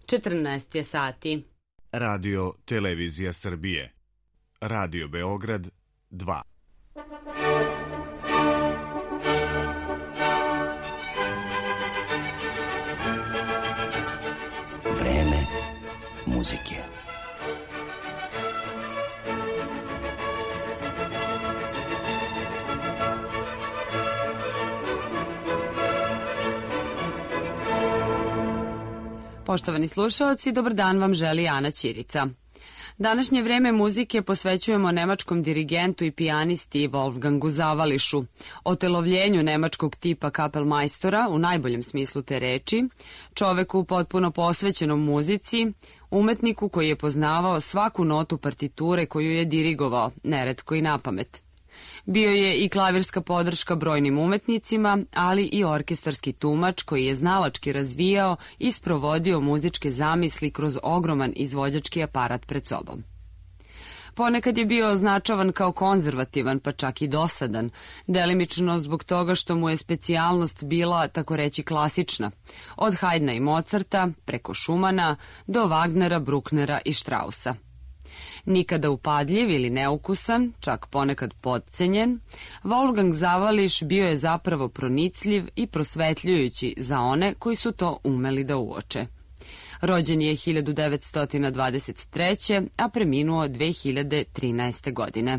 14 je sati. Radio Televizija Srbije. Radio Beograd 2. Vreme muzike. Poštovani slušaoci, dobar dan vam želi Ana Ćirica. Današnje vreme muzike posvećujemo nemačkom dirigentu i pijanisti Wolfgangu Zavališu, otelovljenju nemačkog tipa kapelmajstora u najboljem smislu te reči, čoveku potpuno posvećenom muzici, umetniku koji je poznavao svaku notu partiture koju je dirigovao, neretko i napamet. Bio je i klavirska podrška brojnim umetnicima, ali i orkestarski tumač koji je znalački razvijao i sprovodio muzičke zamisli kroz ogroman izvođački aparat pred sobom. Ponekad je bio označavan kao konzervativan, pa čak i dosadan, delimično zbog toga što mu je specijalnost bila, tako reći, klasična, od Haydna i Mozarta, preko Schumana, do Wagnera, Brucknera i Straussa. Nikada upadljiv ili neukusan, čak ponekad potcenjen, Wolfgang Zavališ bio je zapravo pronicljiv i prosvetljujući za one koji su to umeli da uoče. Rođen je 1923. a preminuo 2013. godine.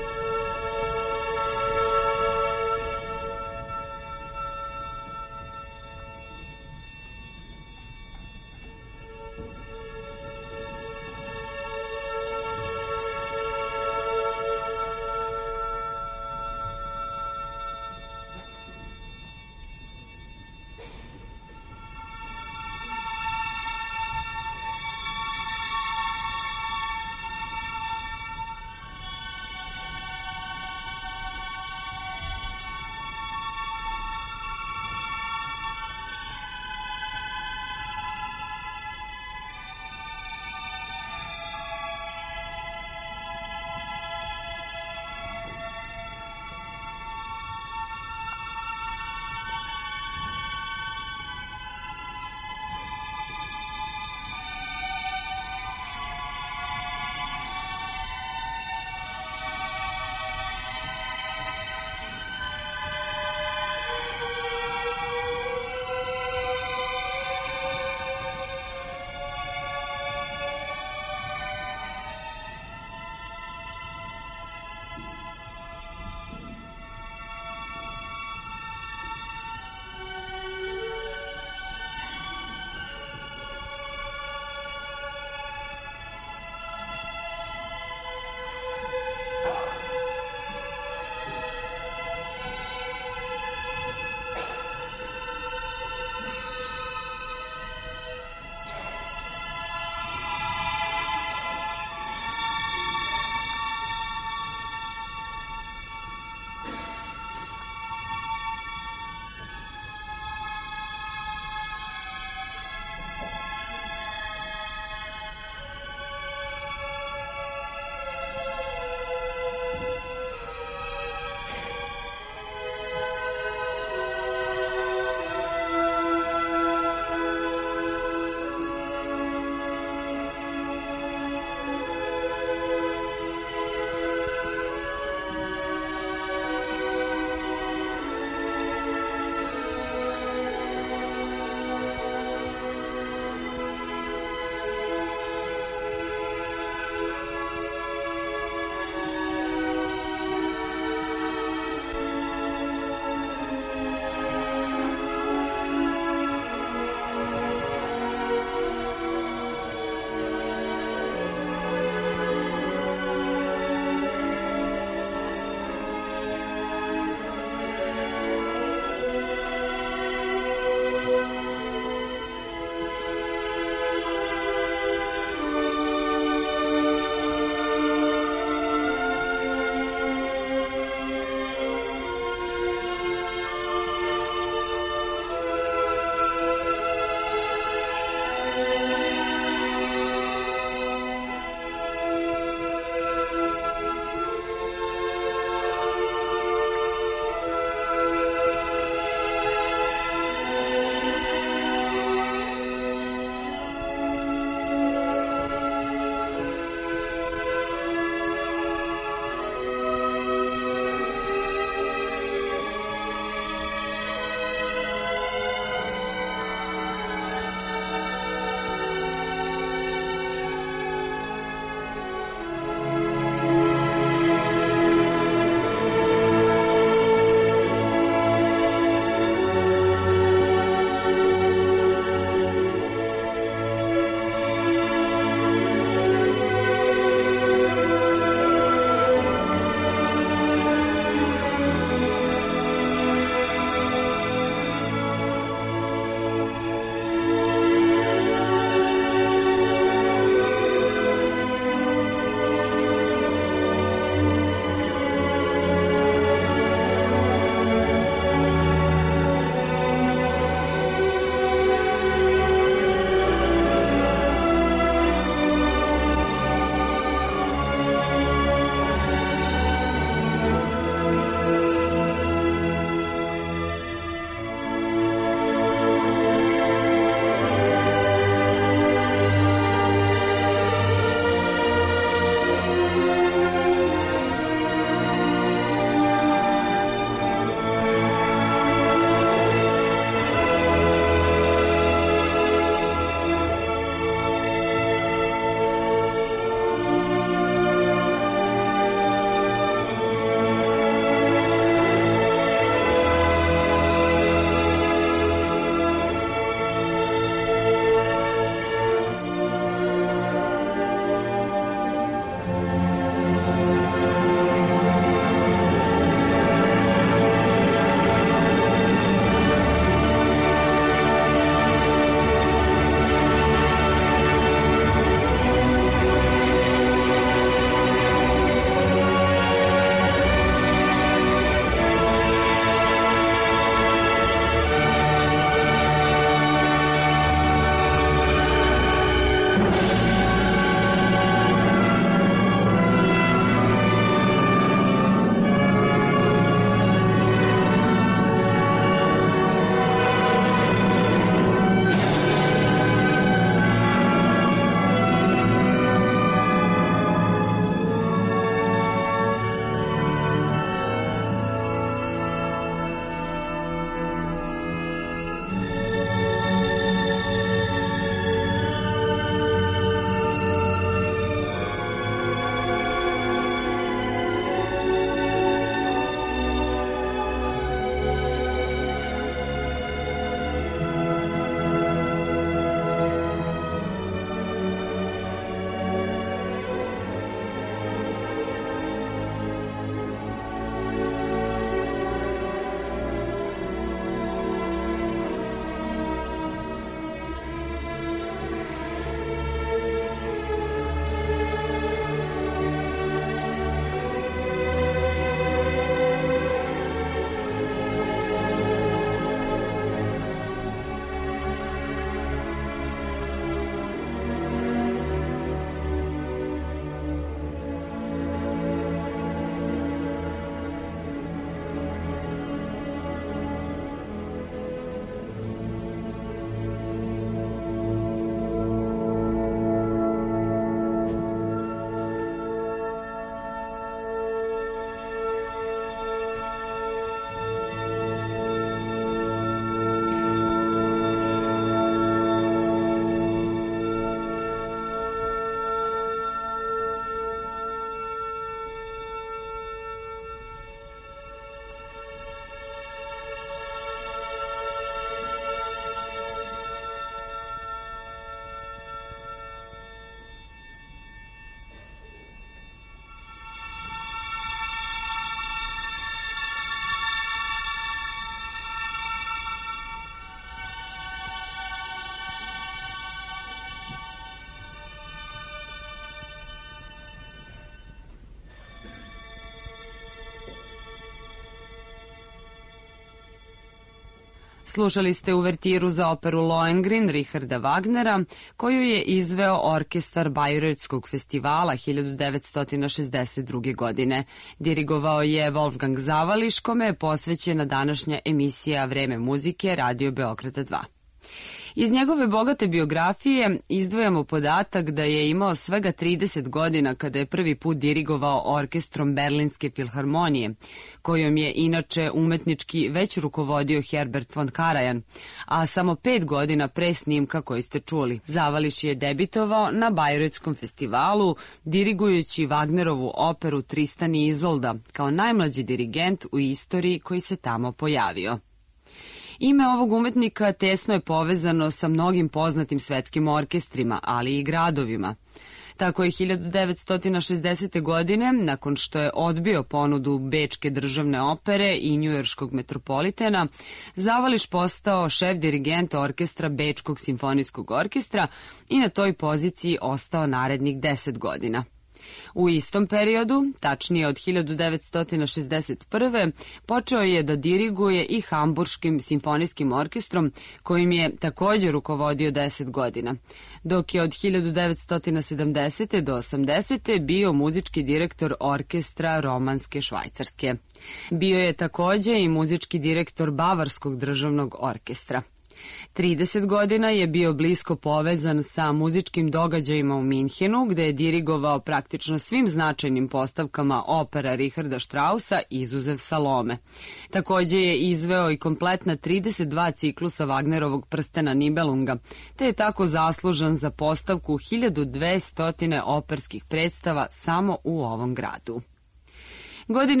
Slušali ste uvertiru za operu Lohengrin Richarda Wagnera, koju je izveo orkestar Bayreuthskog festivala 1962. godine. Dirigovao je Wolfgang Zavališ, kome je posvećena današnja emisija Vreme muzike Radio Beograda 2. Iz njegove bogate biografije izdvajamo podatak da je imao svega 30 godina kada je prvi put dirigovao orkestrom Berlinske filharmonije, kojom je inače umetnički već rukovodio Herbert von Karajan, a samo 5 godina pre snimka koji ste čuli. Zavališ je debitovao na Bayreuthskom festivalu dirigujući Wagnerovu operu Tristan i Izolda kao najmlađi dirigent u istoriji koji se tamo pojavio. Ime ovog umetnika tesno je povezano sa mnogim poznatim svetskim orkestrima, ali i gradovima. Tako je 1960. godine, nakon što je odbio ponudu Bečke državne opere i njujorškog metropolitena, Zavališ postao šef dirigent orkestra Bečkog simfonijskog orkestra i na toj poziciji ostao narednih 10 godina. U istom periodu, tačnije od 1961. počeo je da diriguje i Hamburškim simfonijskim orkestrom, kojim je također rukovodio 10 godina, dok je od 1970. do 80. bio muzički direktor orkestra Romanske Švajcarske. Bio je također i muzički direktor Bavarskog državnog orkestra. 30 godina je bio blisko povezan sa muzičkim događajima u Minhenu, gde je dirigovao praktično svim značajnim postavkama opera Richarda Straussa, izuzev Salome. Također je izveo i kompletna 32 ciklusa Wagnerovog Prstena Nibelunga, te je tako zaslužan za postavku 1200 operskih predstava samo u ovom gradu. Godine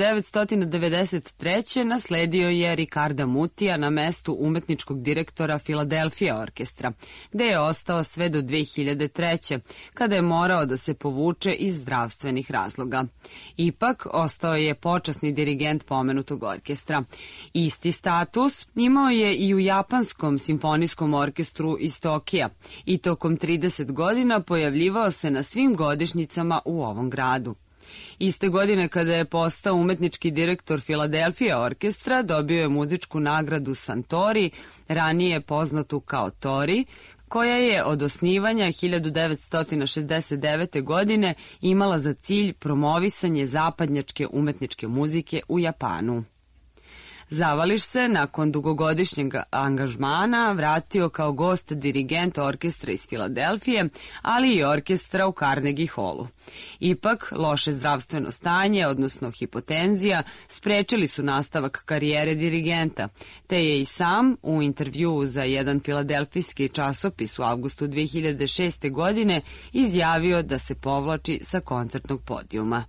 1993. nasledio je Ricarda Mutija na mestu umetničkog direktora Filadelfija orkestra, gde je ostao sve do 2003. kada je morao da se povuče iz zdravstvenih razloga. Ipak, ostao je počasni dirigent pomenutog orkestra. Isti status imao je i u Japanskom simfonijskom orkestru iz Tokija i tokom 30 godina pojavljivao se na svim godišnjicama u ovom gradu. Iste godine kada je postao umetnički direktor Filadelfija orkestra, dobio je muzičku nagradu Santori, ranije poznatu kao Tori, koja je od osnivanja 1969. godine imala za cilj promovisanje zapadnjačke umetničke muzike u Japanu. Zavališ se nakon dugogodišnjeg angažmana vratio kao gost dirigent orkestra iz Filadelfije, ali i orkestra u Carnegie Hallu. Ipak, loše zdravstveno stanje, odnosno hipotenzija, sprečili su nastavak karijere dirigenta, te je i sam u intervjuu za jedan filadelfijski časopis u avgustu 2006. godine izjavio da se povlači sa koncertnog podijuma.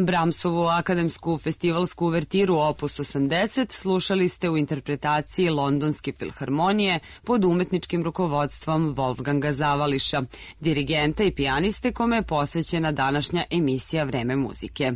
Brahmsovu akademsku festivalsku uvertiru Opus 80 slušali ste u interpretaciji Londonske filharmonije pod umetničkim rukovodstvom Wolfganga Zavališa, dirigenta i pijaniste kome je posvećena današnja emisija Vreme muzike.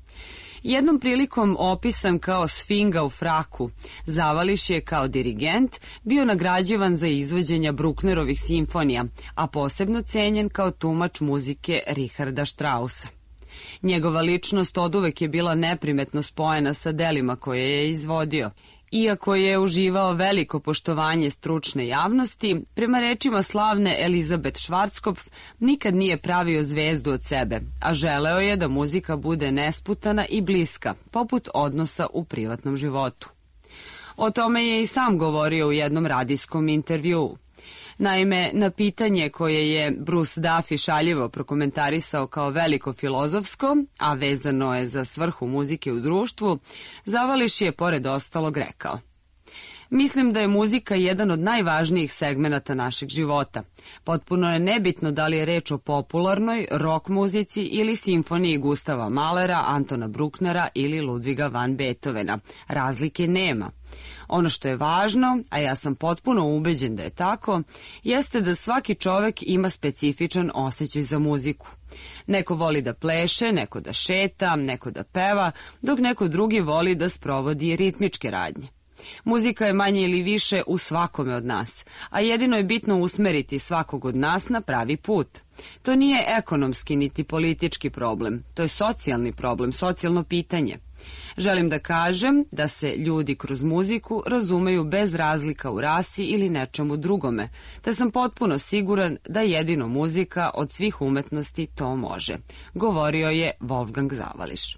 Jednom prilikom opisan kao sfinga u fraku, Zavališ je kao dirigent bio nagrađivan za izvođenja Brucknerovih simfonija, a posebno cenjen kao tumač muzike Richarda Straussa. Njegova ličnost oduvek je bila neprimetno spojena sa delima koje je izvodio. Iako je uživao veliko poštovanje stručne javnosti, prema rečima slavne Elizabeth Schwarzkopf nikad nije pravio zvezdu od sebe, a želeo je da muzika bude nesputana i bliska, poput odnosa u privatnom životu. O tome je i sam govorio u jednom radijskom intervjuu. Naime, na pitanje koje je Bruce Duffy šaljivo prokomentarisao kao veliko filozofsko, a vezano je za svrhu muzike u društvu, Zavališ je pored ostalog rekao: "Mislim da je muzika jedan od najvažnijih segmenata našeg života. Potpuno je nebitno da li je reč o popularnoj, rock muzici ili simfoniji Gustava Mahlera, Antona Brucknera ili Ludviga van Beethovena. Razlike nema. Ono što je važno, a ja sam potpuno ubeđen da je tako, jeste da svaki čovek ima specifičan osjećaj za muziku. Neko voli da pleše, neko da šeta, neko da peva, dok neko drugi voli da sprovodi ritmičke radnje. Muzika je manje ili više u svakome od nas, a jedino je bitno usmeriti svakog od nas na pravi put. To nije ekonomski niti politički problem, to je socijalni problem, socijalno pitanje. Želim da kažem da se ljudi kroz muziku razumeju bez razlika u rasi ili nečemu drugome, te sam potpuno siguran da jedino muzika od svih umetnosti to može", govorio je Wolfgang Zavališ.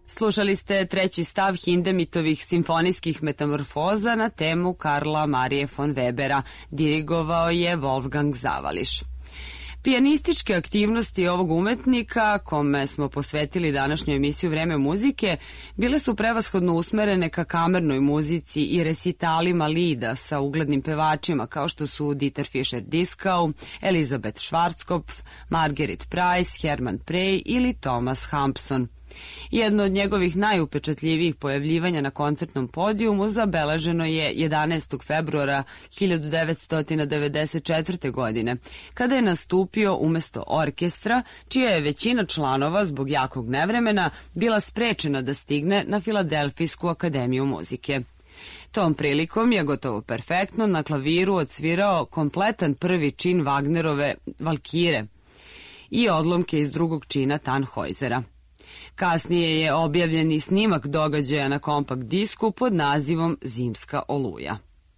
Slušali ste treći stav Hindemitovih simfonijskih metamorfoza na temu Karla Marije von Webera. Dirigovao je Wolfgang Zavališ. Pijanističke aktivnosti ovog umetnika, kome smo posvetili današnju emisiju Vreme muzike, bile su prevashodno usmerene ka kamernoj muzici i resitalima lida sa uglednim pevačima kao što su Dieter Fischer-Dieskau, Elisabeth Schwarzkopf, Marguerite Price, Hermann Prey ili Thomas Hampson. Jedno od njegovih najupečatljivijih pojavljivanja na koncertnom podijumu zabeleženo je 11. februara 1994. godine, kada je nastupio umesto orkestra, čija je većina članova zbog jakog nevremena bila sprečena da stigne na Filadelfijsku akademiju muzike. Tom prilikom je gotovo perfektno na klaviru odsvirao kompletan prvi čin Wagnerove Valkire i odlomke iz drugog čina Tannhäusera. Kasnije je objavljen i snimak događaja na kompakt disku pod nazivom Zimska oluja.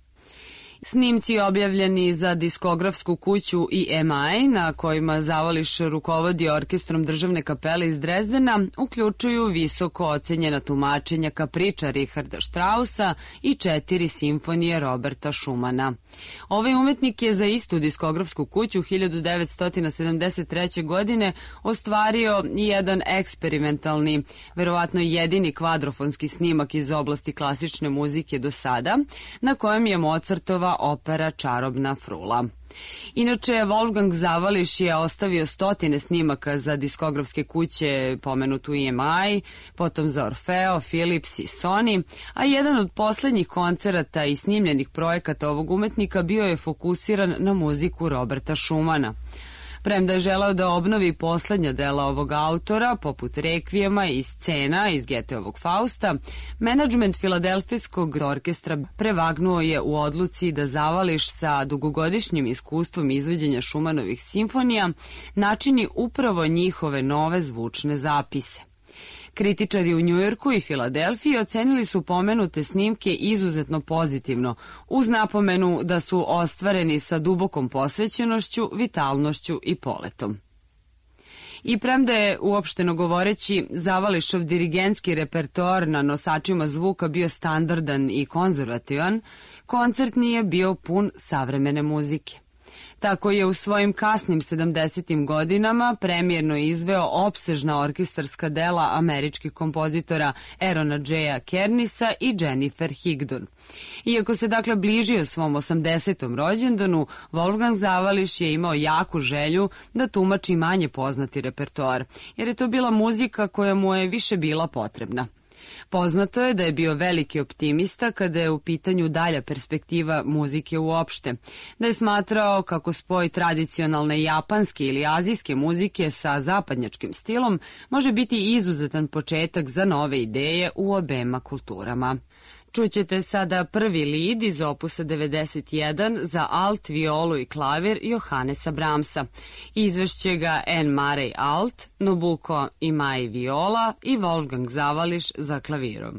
Snimci objavljeni za diskografsku kuću EMI, na kojima Zavališ rukovodi orkestrom državne kapele iz Drezdena, uključuju visoko ocenjena tumačenja kapriča Richarda Straussa i 4 simfonije Roberta Schumana. Ovaj umetnik je za istu diskografsku kuću 1973. godine ostvario jedan eksperimentalni, verovatno jedini kvadrofonski snimak iz oblasti klasične muzike do sada, na kojem je Mozartova opera Čarobna frula. Inače, Wolfgang Zavališ je ostavio stotine snimaka za diskografske kuće pomenutu EMI, potom za Orfeo, Philips i Sony, a jedan od poslednjih koncerata i snimljenih projekata ovog umetnika bio je fokusiran na muziku Roberta Schumana. Premda je želeo da obnovi poslednja dela ovog autora, poput Rekvijema i scena iz Goetheovog Fausta, menadžment Filadelfijskog orkestra prevagnuo je u odluci da Zavališ sa dugogodišnjim iskustvom izvođenja Schumannovih simfonija načini upravo njihove nove zvučne zapise. Kritičari u Njujorku i Filadelfiji ocenili su pomenute snimke izuzetno pozitivno, uz napomenu da su ostvareni sa dubokom posvećenošću, vitalnošću i poletom. I premda je, uopšteno govoreći, Zavališov dirigentski repertoar na nosačima zvuka bio standardan i konzervativan, koncertni je bio pun savremene muzike. Tako je u svojim kasnim 70. godinama premijerno izveo opsežna orkestarska dela američkih kompozitora Aarona J. Kernisa i Jennifer Higdon. Iako se dakle bližio svom 80. rođendanu, Wolfgang Zavališ je imao jaku želju da tumači manje poznati repertoar, jer je to bila muzika koja mu je više bila potrebna. Poznato je da je bio veliki optimista kada je u pitanju dalja perspektiva muzike uopšte, da je smatrao kako spoj tradicionalne japanske ili azijske muzike sa zapadnjačkim stilom može biti izuzetan početak za nove ideje u obema kulturama. Čućete sada prvi lid iz opusa 91 za alt, violu i klavir Johannesa Brahmsa. Izvešće ga N. Murray alt, Nobuko Imai viola i Wolfgang Zavališ za klavirom.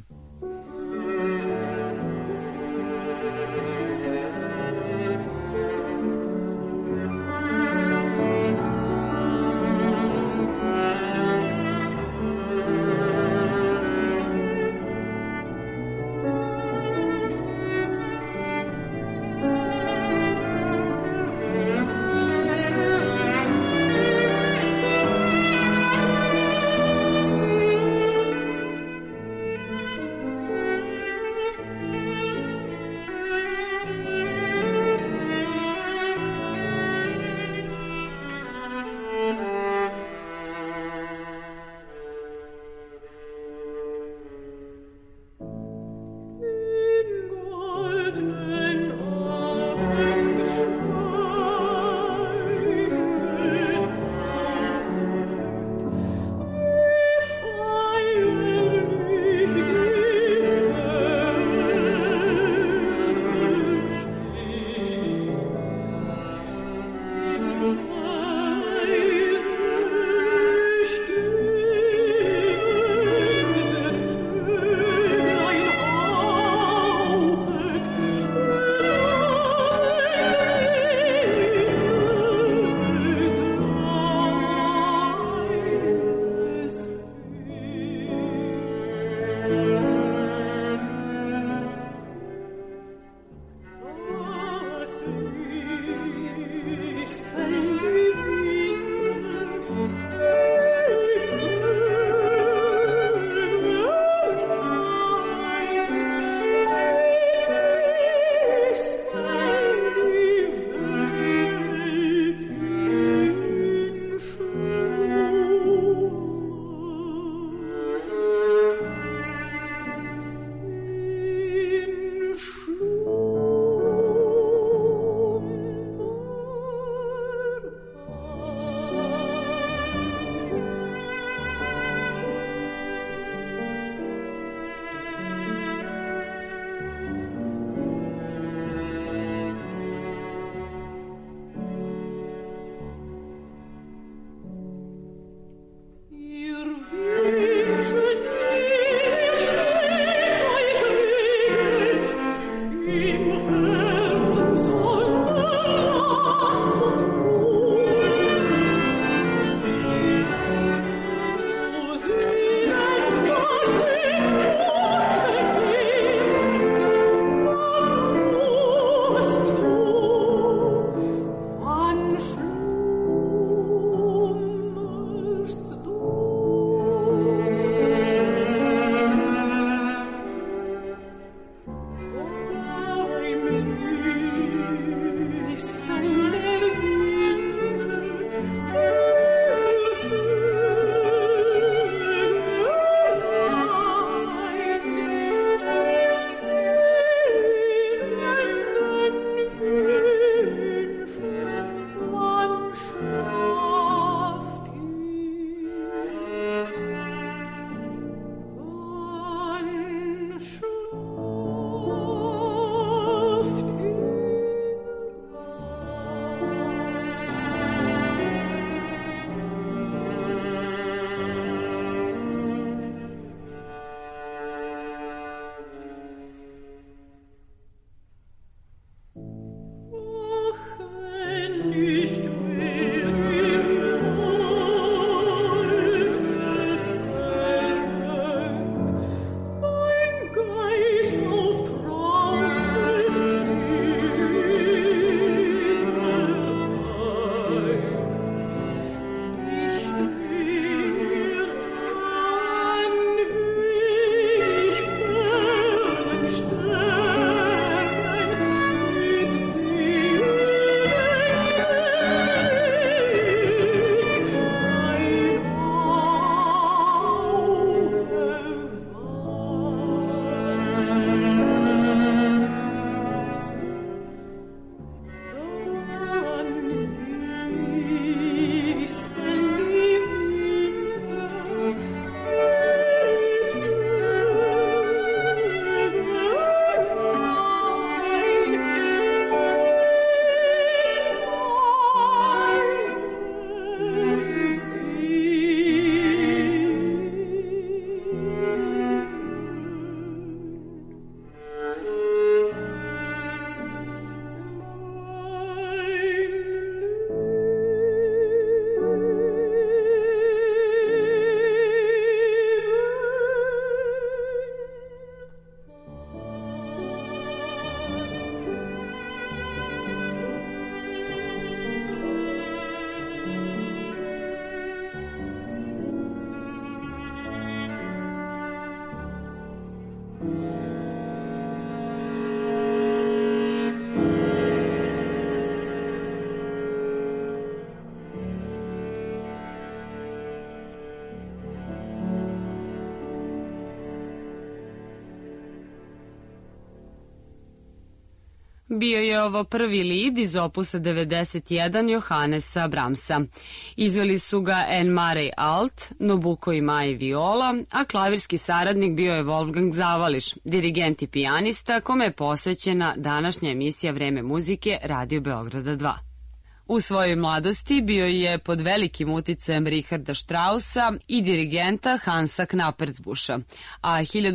Bio je ovo prvi lid iz opusa 91 Johannesa Brahmsa. Izveli su ga N. Murray Alt, Nobuko Imai viola, a klavirski saradnik bio je Wolfgang Zavališ, dirigent i pijanista, kome je posvećena današnja emisija Vreme muzike Radio Beograda 2. U svojoj mladosti bio je pod velikim uticajem Richarda Straussa i dirigenta Hansa Knappertsbuscha, a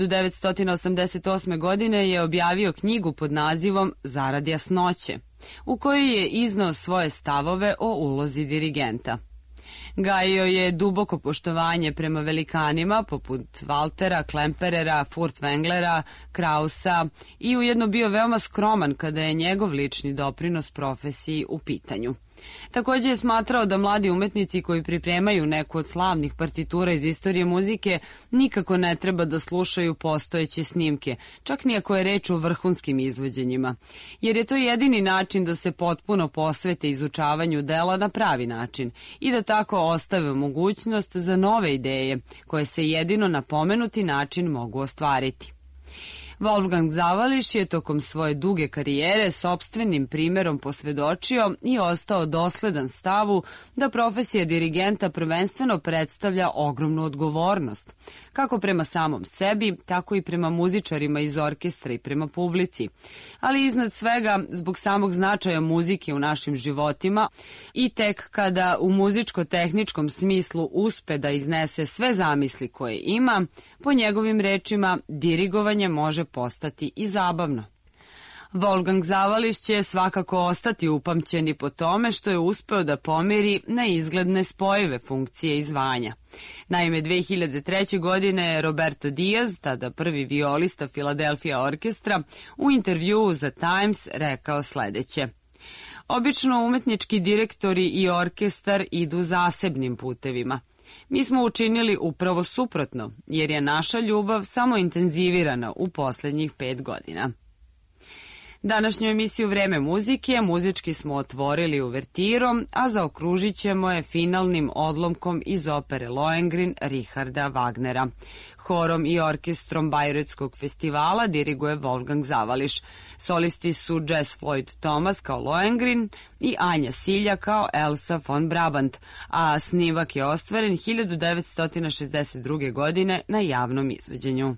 1988. godine je objavio knjigu pod nazivom Zarad jasnoće, u kojoj je iznao svoje stavove o ulozi dirigenta. Gajio je duboko poštovanje prema velikanima poput Waltera, Klemperera, Furtwänglera, Krausa i ujedno bio veoma skroman kada je njegov lični doprinos profesiji u pitanju. Također je smatrao da mladi umetnici koji pripremaju neku od slavnih partitura iz istorije muzike nikako ne treba da slušaju postojeće snimke, čak ni ako je reč o vrhunskim izvođenjima, jer je to jedini način da se potpuno posvete izučavanju dela na pravi način i da tako ostave mogućnost za nove ideje koje se jedino na pomenuti način mogu ostvariti. Wolfgang Zavališ je tokom svoje duge karijere sopstvenim primerom posvedočio i ostao dosledan stavu da profesija dirigenta prvenstveno predstavlja ogromnu odgovornost, kako prema samom sebi, tako i prema muzičarima iz orkestra i prema publici, ali iznad svega zbog samog značaja muzike u našim životima i tek kada u muzičko-tehničkom smislu uspe da iznese sve zamisli koje ima, po njegovim rečima dirigovanje može postati i zabavno. Wolfgang Zavališ će svakako ostati upamćeni po tome što je uspeo da pomiri neizgledne spojive funkcije i zvanja. Naime, 2003. godine je Roberto Diaz, tada prvi violista Philadelphia orkestra, u intervjuu za Times rekao sledeće: "Obično umetnički direktori i orkestar idu zasebnim putevima. Mi smo učinili upravo suprotno, jer je naša ljubav samo intenzivirana u posljednjih 5 godina. Današnju emisiju Vreme muzike muzički smo otvorili uvertirom, a zaokružit ćemo je finalnim odlomkom iz opere Lohengrin Richarda Wagnera. Horom i orkestrom Bajrotskog festivala diriguje Wolfgang Zavališ. Solisti su Jess Floyd Thomas kao Lohengrin i Anja Silja kao Elsa von Brabant, a snimak je ostvaren 1962. godine na javnom izvođenju.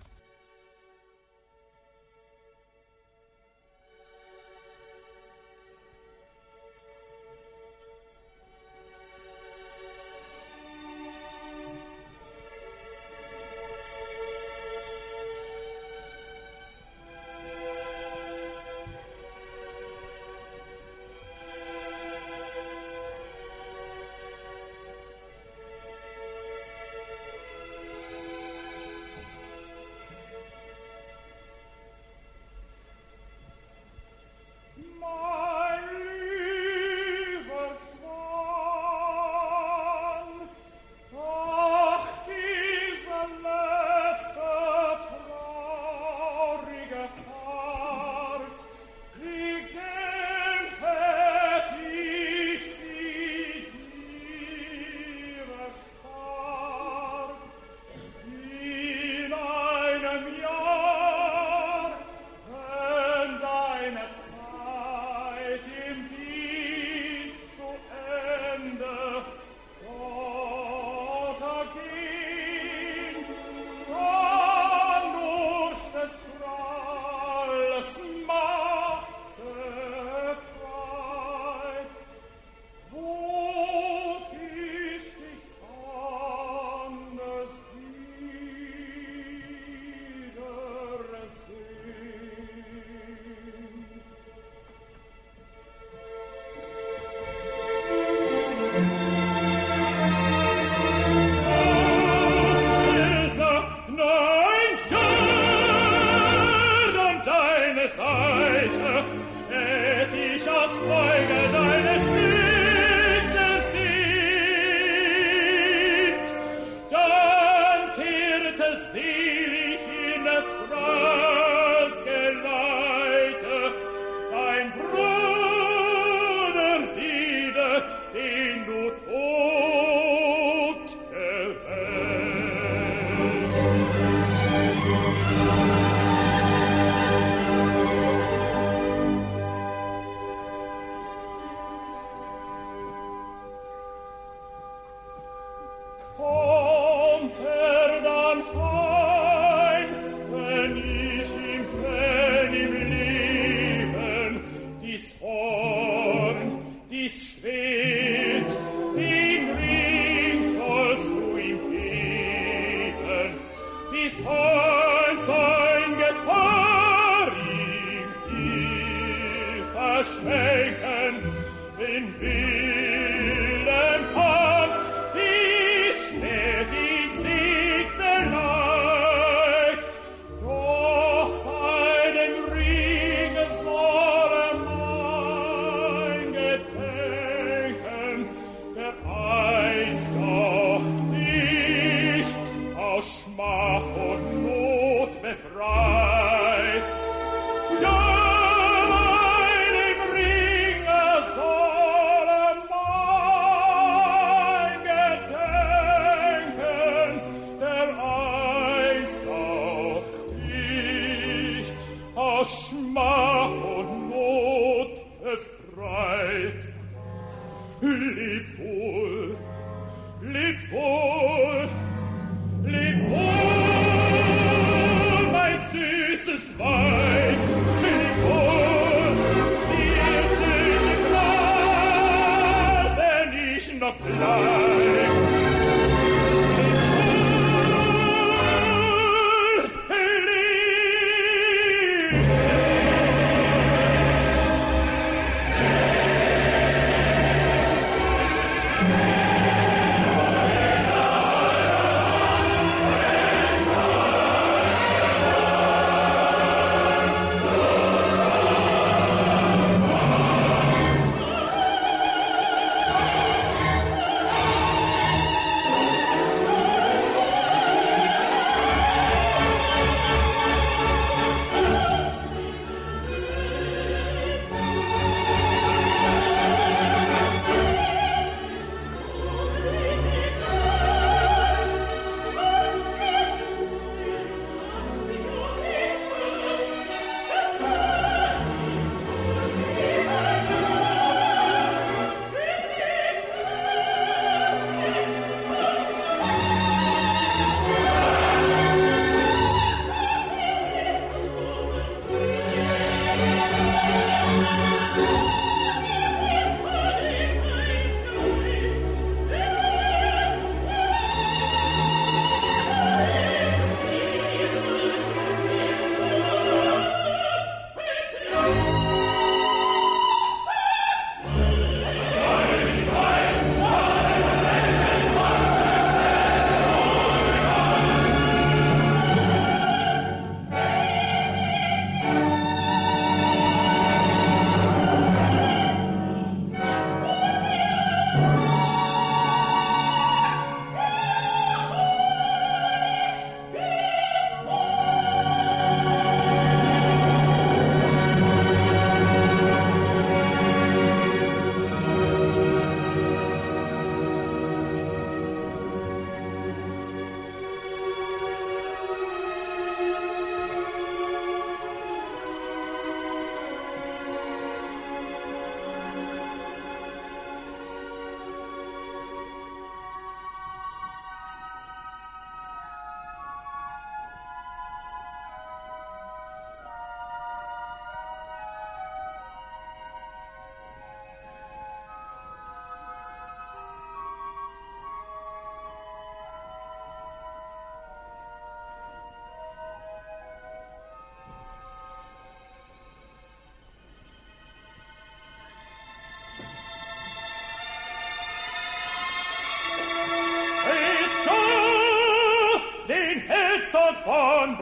Herzog von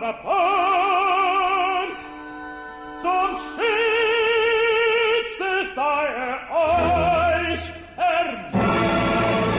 Brabant, zum Schütze sei euch ermahnt.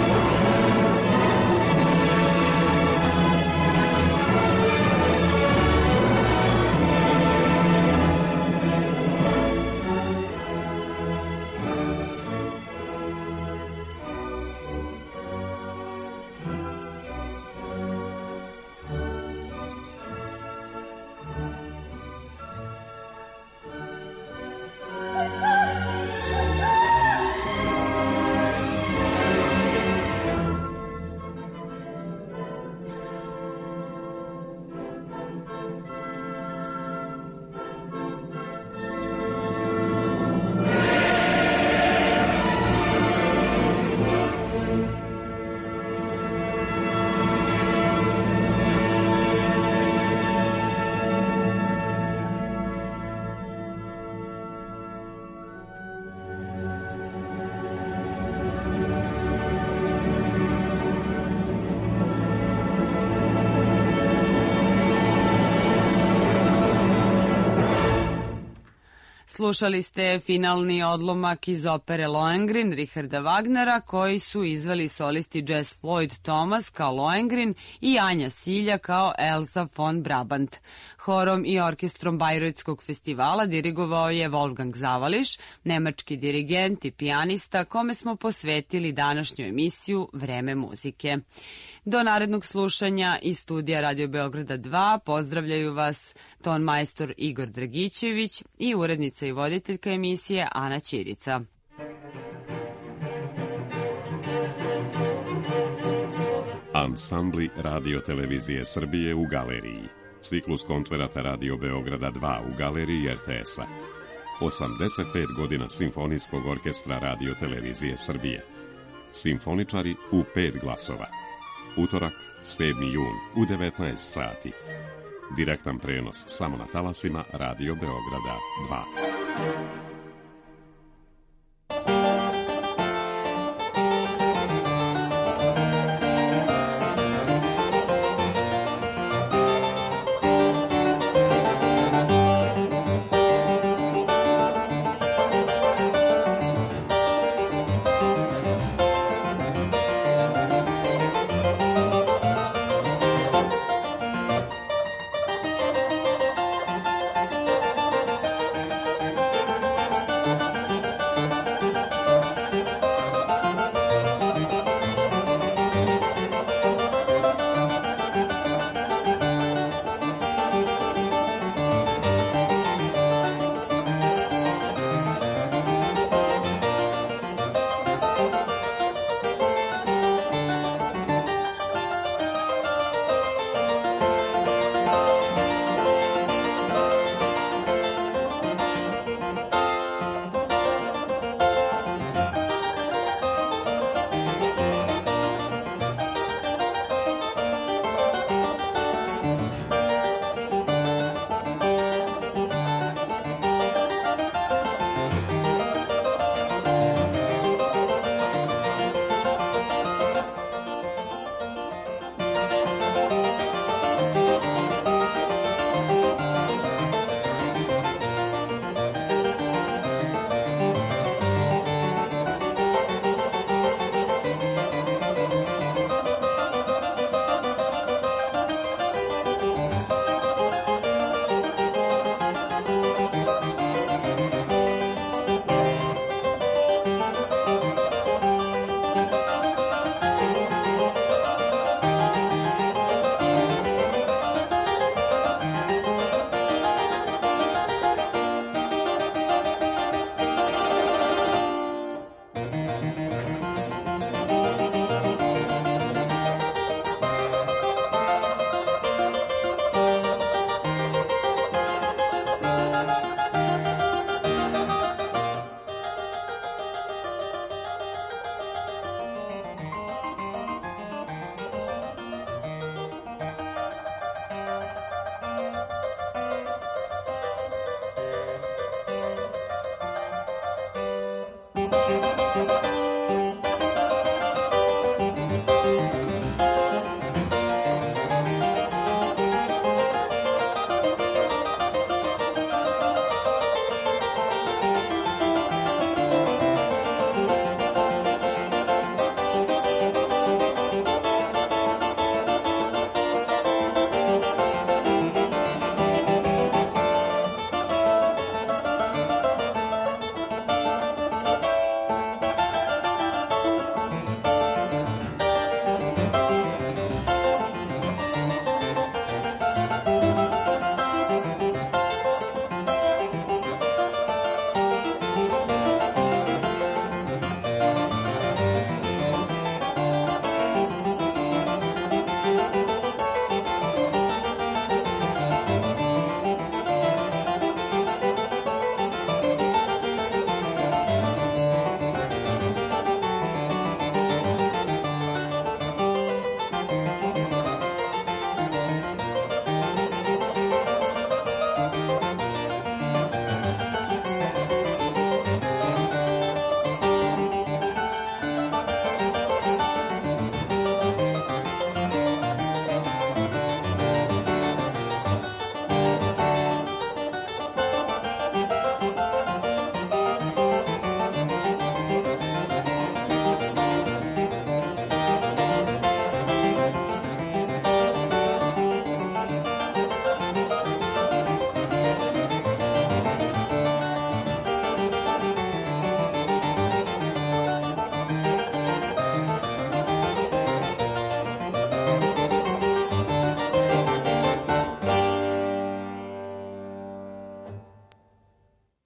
Slušali ste finalni odlomak iz opere Lohengrin Richarda Wagnera, koji su izveli solisti Jess Floyd Thomas kao Lohengrin i Anja Silja kao Elsa von Brabant. Horom i orkestrom Bajroitskog festivala dirigovao je Wolfgang Zavališ, nemački dirigent i pijanista, kome smo posvetili današnju emisiju Vreme muzike. Do narednog slušanja iz studija Radio Beograda 2 pozdravljaju vas ton majstor Igor Dragićević i urednica i voditeljka emisije Ana Ćirica. Ansambli Radio Televizije Srbije u galeriji. Ciklus koncerata Radio Beograda 2 u galeriji RTS-a. 85 godina Simfonijskog orkestra Radio Televizije Srbije. Simfoničari u 5 glasova. Utorak, 7. jun u 19 sati. Direktan prenos samo na talasima Radio Beograda 2.